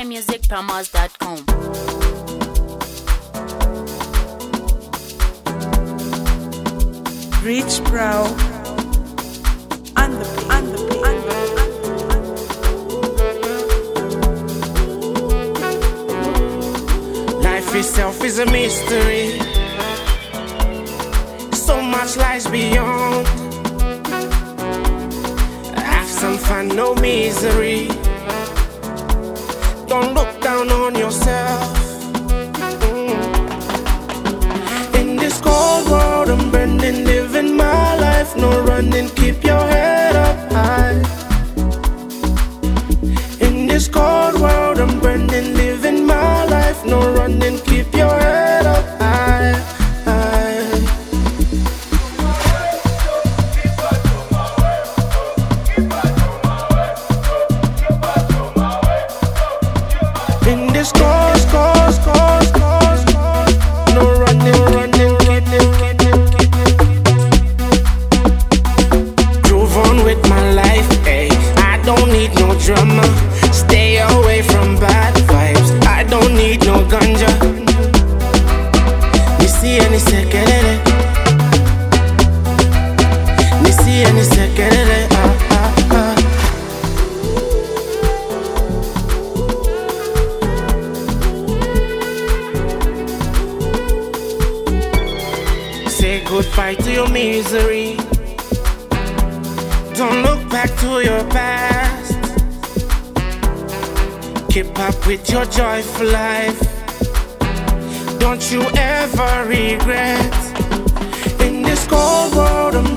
NigerMusicPromos.com. Rich Brow and the Life itself is a mystery. So much lies beyond. Have some fun, no misery. Don't look down on yourself. In this cold world, I'm burning, living my life. No running, keep your head up high. In this cold world, I'm burning, living my life. No running, keep your head up high. In this cold, no running, keep it. Groove on with my life, ayy. I don't need no drama. Stay away from bad vibes. I don't need no ganja. Nisi any sekelele. Nisi any sekelele. Say goodbye to your misery. Don't look back to your past. Keep up with your joyful life. Don't you ever regret. In this cold world, I'm